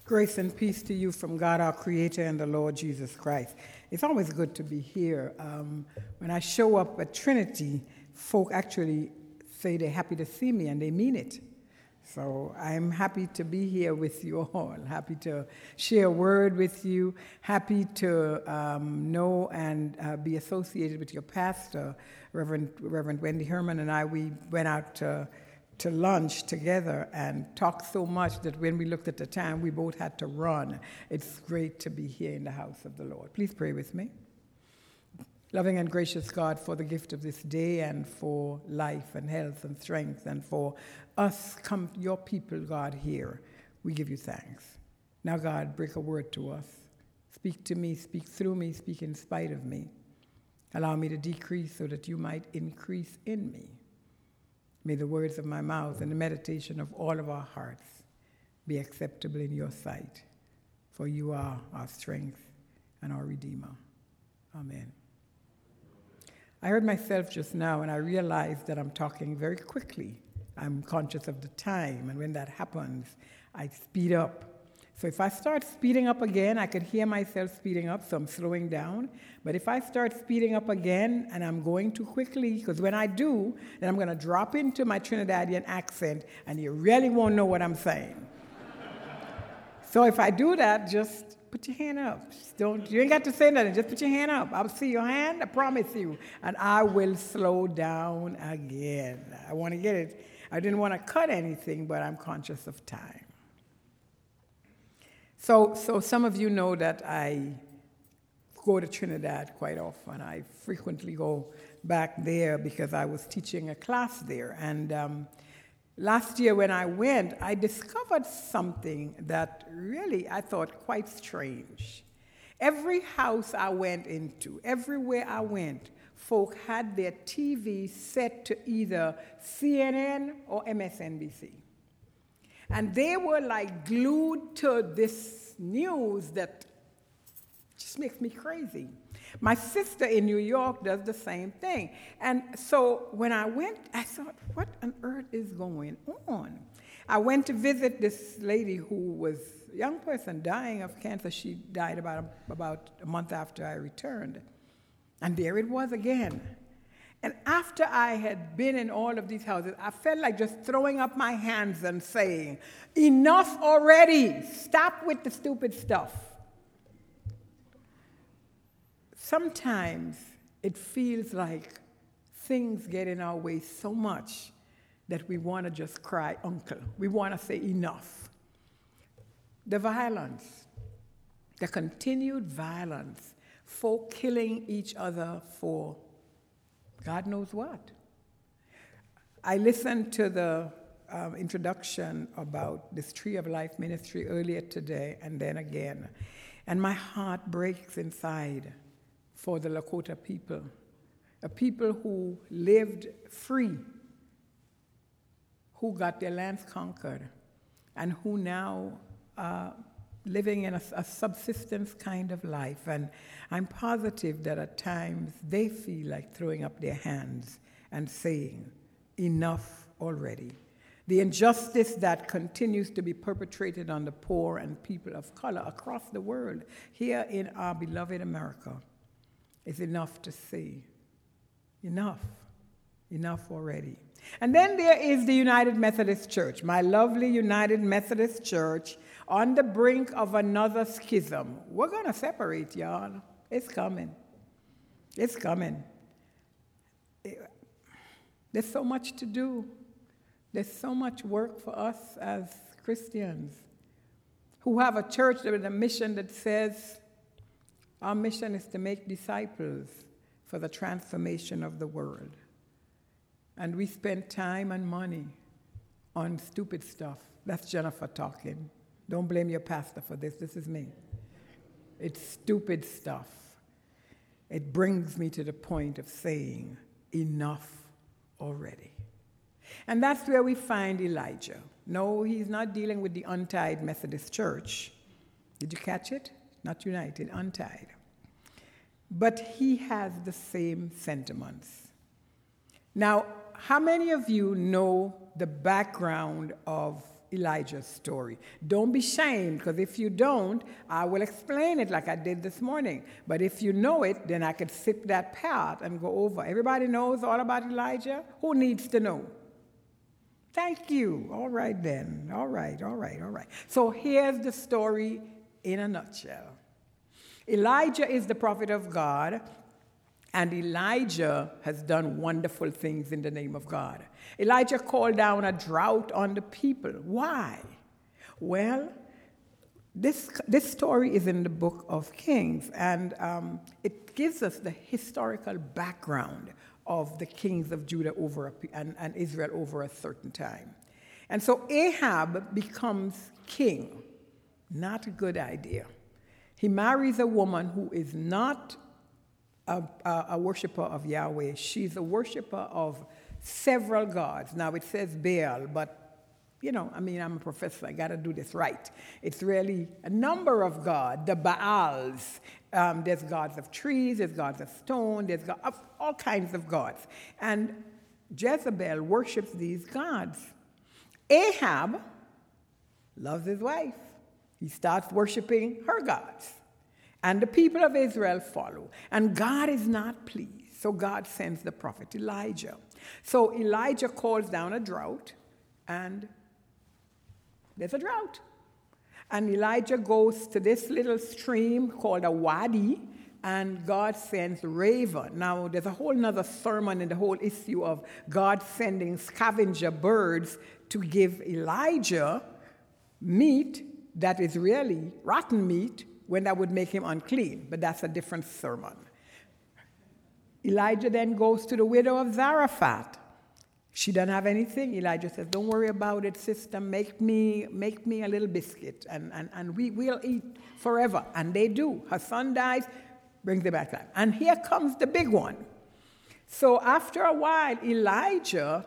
Grace and peace to you from God, our Creator, and the Lord Jesus Christ. It's always good to be here. When I show up at Trinity, folk actually say they're happy to see me, and they mean it. So I'm happy to be here with you all, happy to share a word with you, happy to know and be associated with your pastor, Reverend Wendy Herman, and we went out to lunch together and talked so much that when we looked at the time, we both had to run. It's great to be here in the house of the Lord. Please pray with me. Loving and gracious God, for the gift of this day and for life and health and strength and for us, your people, God, here, we give you thanks. Now, God, break a word to us. Speak to me, speak through me, speak in spite of me. Allow me to decrease so that you might increase in me. May the words of my mouth and the meditation of all of our hearts be acceptable in your sight, for you are our strength and our Redeemer. Amen. I heard myself just now, and I realized that I'm talking very quickly. I'm conscious of the time, and when that happens, I speed up. So if I start speeding up again, I could hear myself speeding up, so I'm slowing down. But if I start speeding up again and I'm going too quickly, because when I do, then I'm going to drop into my Trinidadian accent, and you really won't know what I'm saying. So if I do that, just put your hand up. You ain't got to say nothing, just put your hand up. I'll see your hand, I promise you, and I will slow down again. I want to get it. I didn't want to cut anything, but I'm conscious of time. So some of you know that I go to Trinidad quite often. I frequently go back there because I was teaching a class there. And last year when I went, I discovered something that really I thought quite strange. Every house I went into, everywhere I went, folk had their TV set to either CNN or MSNBC. And they were like glued to this news that just makes me crazy. My sister in New York does the same thing. And so when I went, I thought, what on earth is going on? I went to visit this lady who was a young person dying of cancer. She died about a month after I returned. And there it was again. And after I had been in all of these houses, I felt like just throwing up my hands and saying, enough already. Stop with the stupid stuff. Sometimes it feels like things get in our way so much that we want to just cry uncle. We want to say enough. The violence, the continued violence, folk killing each other for God knows what. I listened to the introduction about this Tree of Life ministry earlier today and then again, and my heart breaks inside for the Lakota people, a people who lived free, who got their lands conquered, and who now living in a subsistence kind of life. And I'm positive that at times they feel like throwing up their hands and saying, enough already. The injustice that continues to be perpetrated on the poor and people of color across the world, here in our beloved America, is enough to say, enough already. And then there is the United Methodist Church, my lovely United Methodist Church, on the brink of another schism. We're going to separate, y'all. It's coming. It's coming. There's so much to do. There's so much work for us as Christians who have a church with a mission that says, our mission is to make disciples for the transformation of the world. And we spend time and money on stupid stuff. That's Jennifer talking. Don't blame your pastor for this. This is me. It's stupid stuff. It brings me to the point of saying, enough already. And that's where we find Elijah. No, he's not dealing with the untied Methodist Church. Did you catch it? Not united, untied. But he has the same sentiments. Now, how many of you know the background of Elijah's story. Don't be shamed, because if you don't, I will explain it like I did this morning. But if you know it, then I could skip that part and go over. Everybody knows all about Elijah? Who needs to know? Thank you. All right then. All right. So here's the story in a nutshell. Elijah is the prophet of God, and Elijah has done wonderful things in the name of God. Elijah called down a drought on the people. Why? Well, this story is in the book of Kings, and it gives us the historical background of the kings of Judah and Israel over a certain time. And so Ahab becomes king. Not a good idea. He marries a woman who is not a worshiper of Yahweh. She's a worshiper of several gods. Now it says Baal, but I'm a professor. I got to do this right. It's really a number of gods, the Baals. There's gods of trees, there's gods of stone, there's all kinds of gods. And Jezebel worships these gods. Ahab loves his wife. He starts worshiping her gods. And the people of Israel follow. And God is not pleased. So God sends the prophet Elijah. So Elijah calls down a drought, and there's a drought. And Elijah goes to this little stream called a wadi, and God sends raven. Now, there's a whole other sermon in the whole issue of God sending scavenger birds to give Elijah meat that is really rotten meat, when that would make him unclean. But that's a different sermon. Elijah then goes to the widow of Zarephath. She doesn't have anything. Elijah says, don't worry about it, sister. Make me a little biscuit, and we'll eat forever. And they do. Her son dies, brings her back life. And here comes the big one. So after a while, Elijah,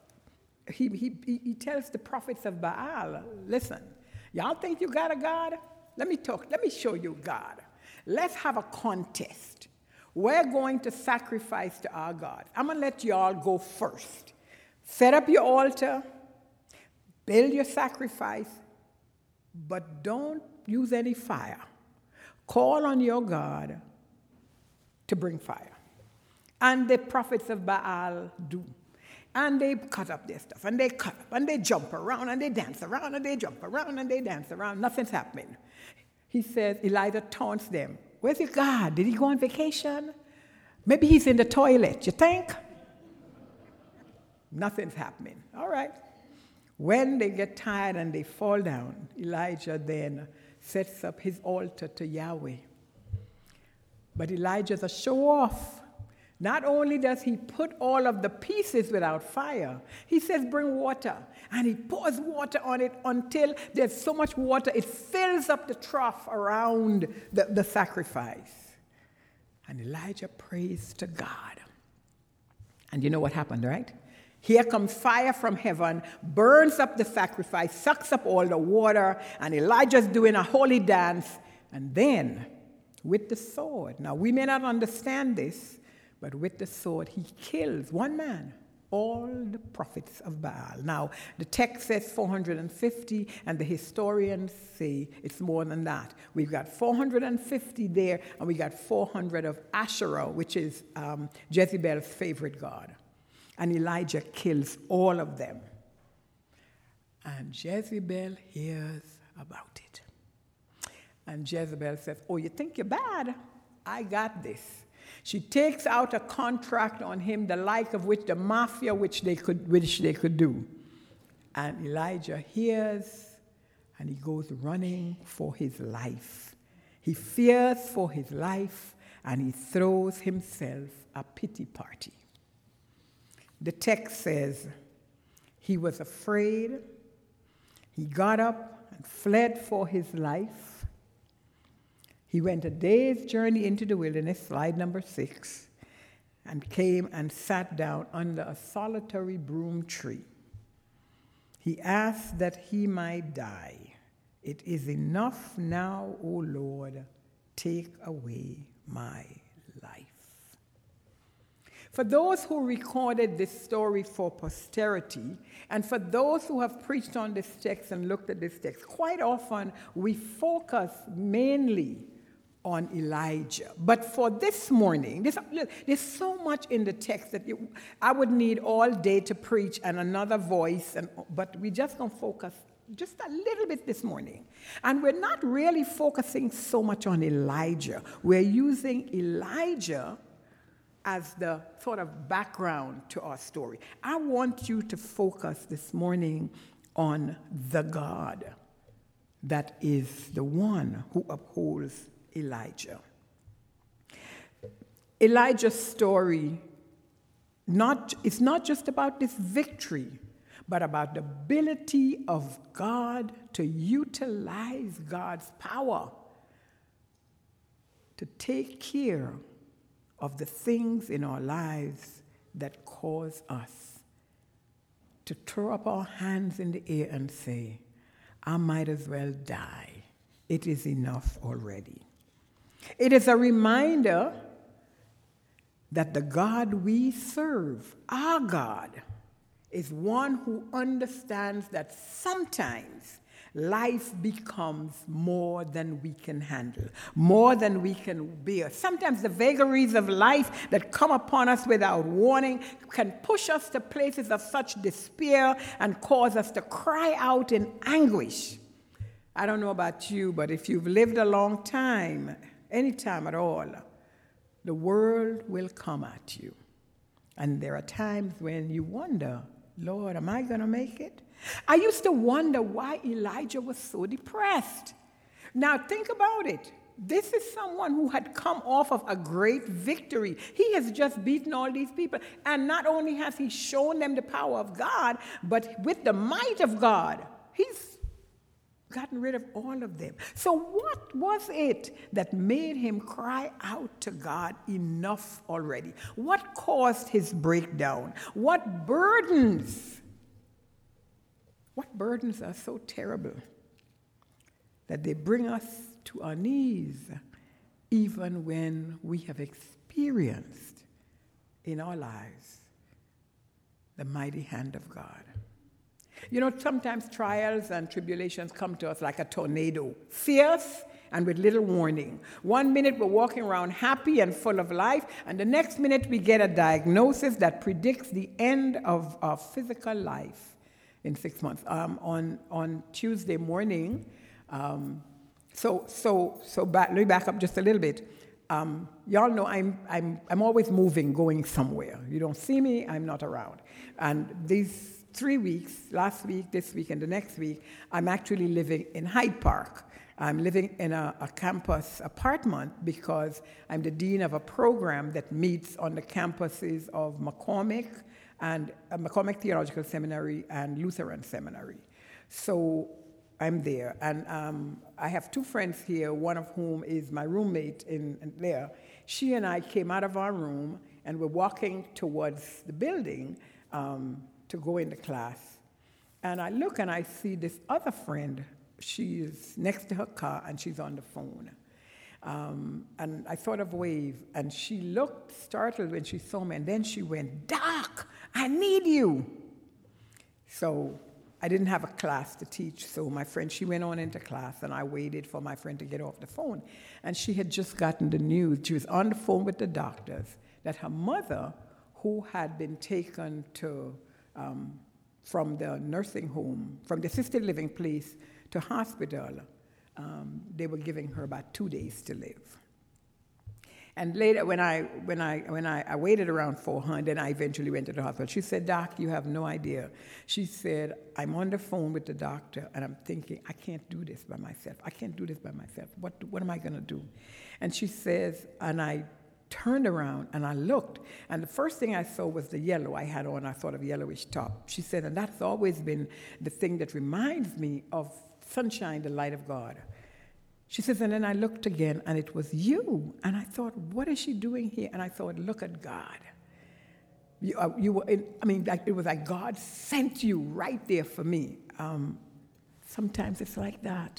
he tells the prophets of Baal, listen, y'all think you got a God? Let me show you God. Let's have a contest. We're going to sacrifice to our God. I'm going to let you all go first. Set up your altar, build your sacrifice, but don't use any fire. Call on your God to bring fire. And the prophets of Baal do. And they cut up their stuff, and they cut up, and they jump around, and they dance around, and they jump around, and they dance around. Nothing's happening. He says, Elijah taunts them. Where's your God? Did he go on vacation? Maybe he's in the toilet, you think? Nothing's happening. All right. When they get tired and they fall down, Elijah then sets up his altar to Yahweh. But Elijah's a show-off. Not only does he put all of the pieces without fire, he says, bring water. And he pours water on it until there's so much water, it fills up the trough around the sacrifice. And Elijah prays to God. And you know what happened, right? Here comes fire from heaven, burns up the sacrifice, sucks up all the water, and Elijah's doing a holy dance. And then, with the sword, now we may not understand this, but with the sword, he kills one man, all the prophets of Baal. Now, the text says 450, and the historians say it's more than that. We've got 450 there, and we got 400 of Asherah, which is Jezebel's favorite god. And Elijah kills all of them. And Jezebel hears about it. And Jezebel says, oh, you think you're bad? I got this. She takes out a contract on him, the like of which the mafia, which they could do. And Elijah hears, and he goes running for his life. He fears for his life, and he throws himself a pity party. The text says he was afraid. He got up and fled for his life. He went a day's journey into the wilderness, slide number 6, and came and sat down under a solitary broom tree. He asked that he might die. It is enough now, O Lord, take away my life. For those who recorded this story for posterity, and for those who have preached on this text and looked at this text, quite often we focus mainly on Elijah. But for this morning, there's so much in the text that I would need all day to preach and another voice, but we're just going to focus just a little bit this morning. And we're not really focusing so much on Elijah. We're using Elijah as the sort of background to our story. I want you to focus this morning on the God that is the one who upholds Elijah. Elijah's story it's not just about this victory, but about the ability of God to utilize God's power to take care of the things in our lives that cause us to throw up our hands in the air and say, I might as well die. It is enough already. It is a reminder that the God we serve, our God, is one who understands that sometimes life becomes more than we can handle, more than we can bear. Sometimes the vagaries of life that come upon us without warning can push us to places of such despair and cause us to cry out in anguish. I don't know about you, but if you've lived a long time, any time at all, the world will come at you. And there are times when you wonder, Lord, am I going to make it? I used to wonder why Elijah was so depressed. Now, think about it. This is someone who had come off of a great victory. He has just beaten all these people. And not only has he shown them the power of God, but with the might of God, he's gotten rid of all of them. So what was it that made him cry out to God, enough already? What caused his breakdown? What burdens are so terrible that they bring us to our knees even when we have experienced in our lives the mighty hand of God? You know, sometimes trials and tribulations come to us like a tornado, fierce and with little warning. 1 minute we're walking around happy and full of life, and the next minute we get a diagnosis that predicts the end of our physical life in 6 months. On Tuesday morning, let me back up just a little bit. Y'all know I'm always moving, going somewhere. You don't see me, I'm not around. And these 3 weeks, last week, this week, and the next week, I'm actually living in Hyde Park. I'm living in a campus apartment because I'm the dean of a program that meets on the campuses of McCormick and McCormick Theological Seminary and Lutheran Seminary. So I'm there. And I have 2 friends here, one of whom is my roommate in there. She and I came out of our room and we're walking towards the building to go into class. And I look and I see this other friend. She is next to her car and she's on the phone. And I sort of waved, and she looked startled when she saw me, and then she went, Doc, I need you. So I didn't have a class to teach, so my friend, she went on into class, and I waited for my friend to get off the phone. And she had just gotten the news. She was on the phone with the doctors that her mother, who had been taken from the nursing home, from the assisted living place to hospital, they were giving her about 2 days to live. And later, when I waited around for her, and then I eventually went to the hospital, she said, Doc, you have no idea. She said, I'm on the phone with the doctor, and I'm thinking, I can't do this by myself. I can't do this by myself. What am I going to do? And she says, and I turned around and I looked, and the first thing I saw was the yellow. I had on a sort of yellowish top. She said, and that's always been the thing that reminds me of sunshine, the light of God. She says, and then I looked again, and it was you. And I thought, what is she doing here? And I thought, look at God. You were it was like God sent you right there for me. Sometimes it's like that.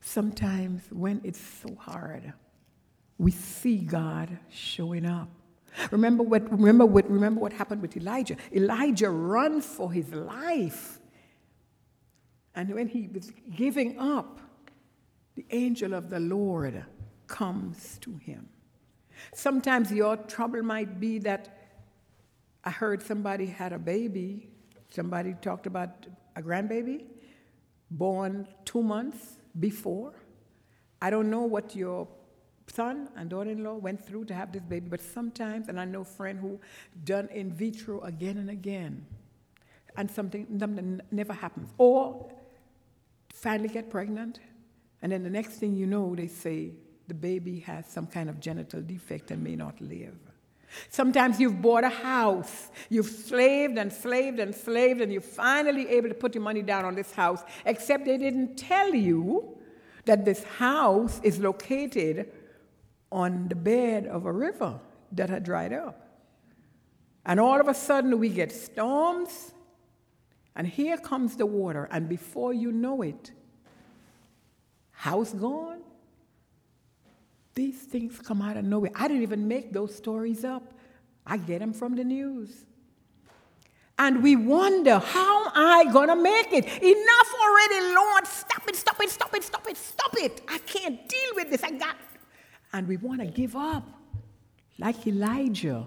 Sometimes when it's so hard, we see God showing up. Remember what happened with Elijah. Elijah ran for his life. And when he was giving up, the angel of the Lord comes to him. Sometimes your trouble might be that I heard somebody had a baby. Somebody talked about a grandbaby born 2 months before. I don't know what your son and daughter-in-law went through to have this baby, but sometimes, and I know a friend who done in vitro again and again, and something never happens. Or finally get pregnant, and then the next thing you know, they say the baby has some kind of genital defect and may not live. Sometimes you've bought a house, you've slaved and slaved and slaved, and you're finally able to put your money down on this house, except they didn't tell you that this house is located on the bed of a river that had dried up. And all of a sudden we get storms, and here comes the water, and before you know it, house gone. These things come out of nowhere. I didn't even make those stories up. I get them from the news. And we wonder, how am I going to make it? Enough already, Lord. Stop it, stop it, stop it, stop it, stop it. I can't deal with this. And we want to give up, like Elijah.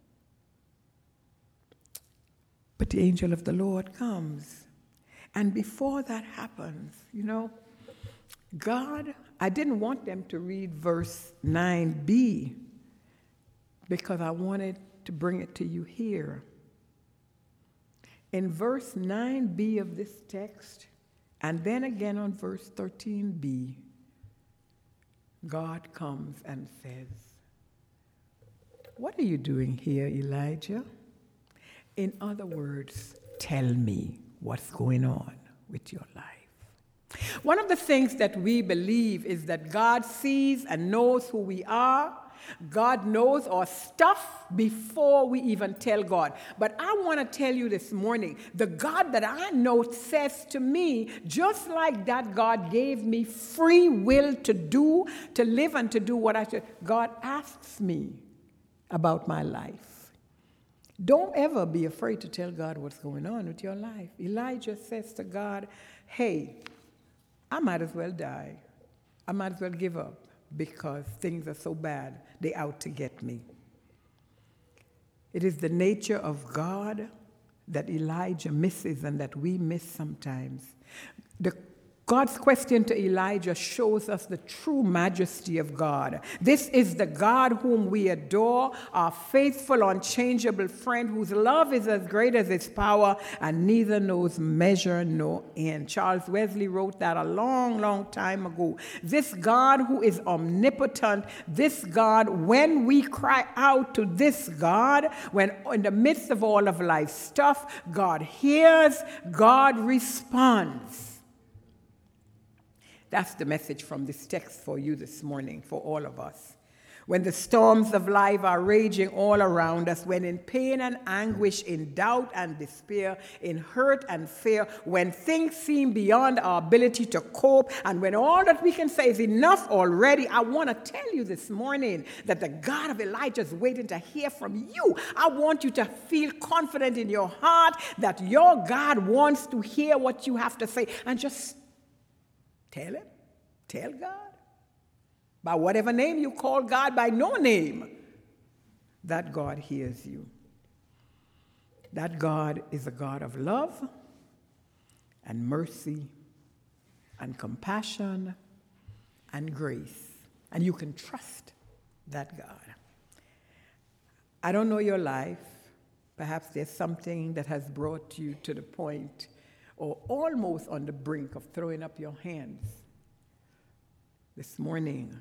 But the angel of the Lord comes. And before that happens, God, I didn't want them to read verse 9b because I wanted to bring it to you here. In verse 9b of this text, and then again on verse 13b, God comes and says, "What are you doing here, Elijah? In other words, tell me what's going on with your life." One of the things that we believe is that God sees and knows who we are. God knows our stuff before we even tell God. But I want to tell you this morning, the God that I know says to me, just like that God gave me free will to live and to do what I should, God asks me about my life. Don't ever be afraid to tell God what's going on with your life. Elijah says to God, hey, I might as well die. I might as well give up because things are so bad, they're out to get me. It is the nature of God that Elijah misses and that we miss sometimes. God's question to Elijah shows us the true majesty of God. This is the God whom we adore, our faithful, unchangeable friend whose love is as great as his power and neither knows measure nor end. Charles Wesley wrote that a long, long time ago. This God who is omnipotent, this God, when we cry out to this God, when in the midst of all of life's stuff, God hears, God responds. That's the message from this text for you this morning, for all of us. When the storms of life are raging all around us, when in pain and anguish, in doubt and despair, in hurt and fear, when things seem beyond our ability to cope, and when all that we can say is enough already, I want to tell you this morning that the God of Elijah is waiting to hear from you. I want you to feel confident in your heart that your God wants to hear what you have to say, and just tell him, tell God. By whatever name you call God, by no name, that God hears you. That God is a God of love and mercy and compassion and grace. And you can trust that God. I don't know your life. Perhaps there's something that has brought you to the point or almost on the brink of throwing up your hands this morning.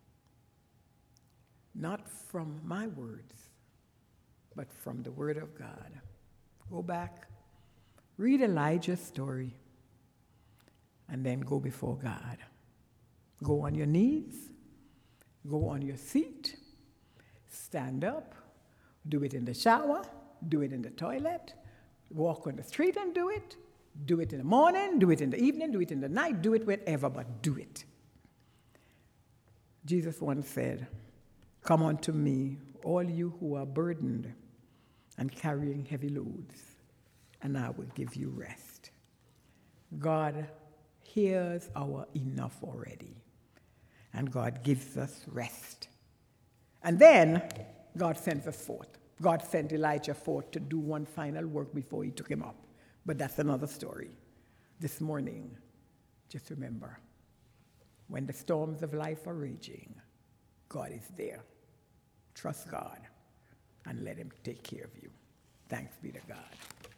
Not from my words, but from the Word of God. Go back, read Elijah's story, and then go before God. Go on your knees, go on your seat, stand up, do it in the shower, do it in the toilet, walk on the street and do it. Do it in the morning, do it in the evening, do it in the night, do it whenever, but do it. Jesus once said, "Come unto me, all you who are burdened and carrying heavy loads, and I will give you rest. God hears our enough already, and God gives us rest. And then God sends us forth. God sent Elijah forth to do one final work before he took him up. But that's another story. This morning, just remember, when the storms of life are raging, God is there. Trust God and let him take care of you. Thanks be to God.